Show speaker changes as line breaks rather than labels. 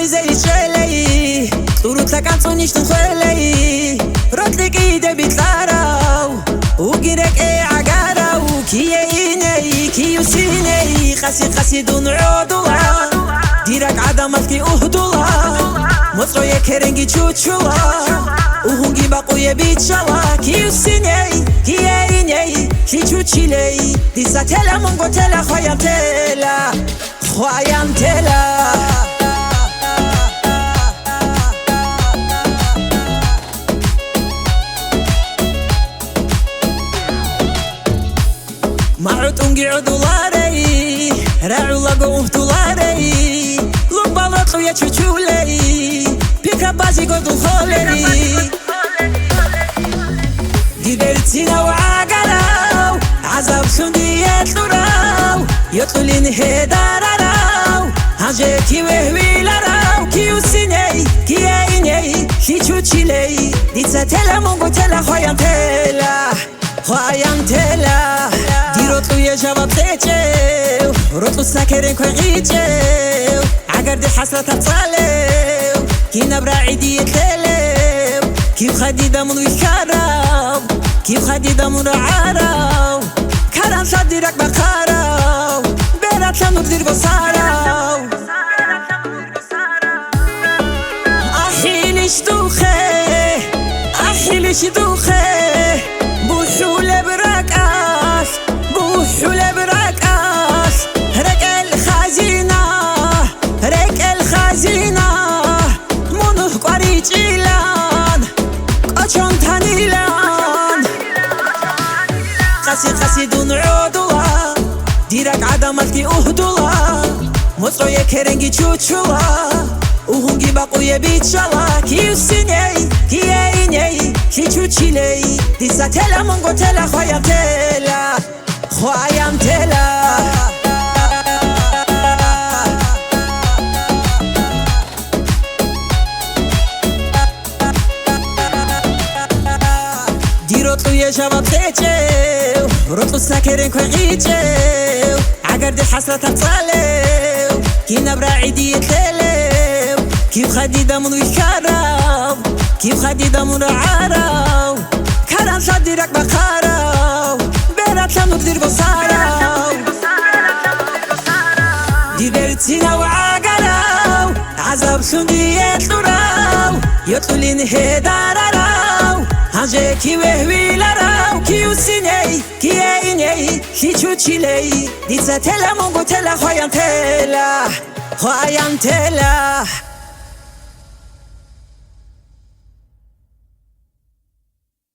زي شلي طولت لك عن صونيش تخلي ركلك ايدي بيتلاراو وقيرك اي عقاراو كي ايني كي يوسيني خاسي دون عودولا ديرك عدمك اهدولا مصرو يكرنجي تشوتشولا وهونجي باقوية بيتشالا كي يوسيني كي ايني كي تشوتشيلي دي ساتيلا مونغو تيلا خويا تيلا خويا تيلا معوتونجي عدولاري راعو لقوه دولاري لبالطو يا تشولي بيكا بازي قدو خولري ديبرتينا وعاقراو عذاب سنديات لوراو يطلين هداراو هاجيكي وهوي لراو كيو سيني كي ايني كي تشولي دي تساتيلا مونغو تيلا خويا تيلا خويا تيلا روتو يا جواب تيجيو روتو ساكرين كوي غيجيو عقر دي حسرة تصاليو كي نبرا عيدي يتليو كيف خديدة من ويكاراو كيف خديدة من عاراو كاران صديرك بقاراو بيرات لنور دير بصاراو أحيلش دوخي أحيلش دوخي بوشولة براكاش بوشولة براكاش رك الخزينة منو قاري جيلان قاچون تانيلان قاسي دون عودولا ديرك عدمك اهدولا مصرو يكرنجي تشوتشولا وهونجي باقوية بيتشالا كي يوسيني كي ايني كي تشوتشيلي دي ساتيلا مونغو تيلا خويا تيلا خويا تيلا دي روتو يا جواب تيجيو روتو ساكرين كوي غيجيو عقر دي حسرة تصاليو كي نبرا عيدي يتليو كيف خديدة من ويكاراو كيف خديدة من عاراو كاران صديرك بقاراو بيرات لنور دير بصاراو ديبرتينا وعاقراو عذاب سنديات لوراو يطلين هداراو هاجيكي وهوي لراو كي يوسيني كي ايني كي تشوتشيلي دي تساتيلا مونغو تيلا خويا تيلا خويا تيلا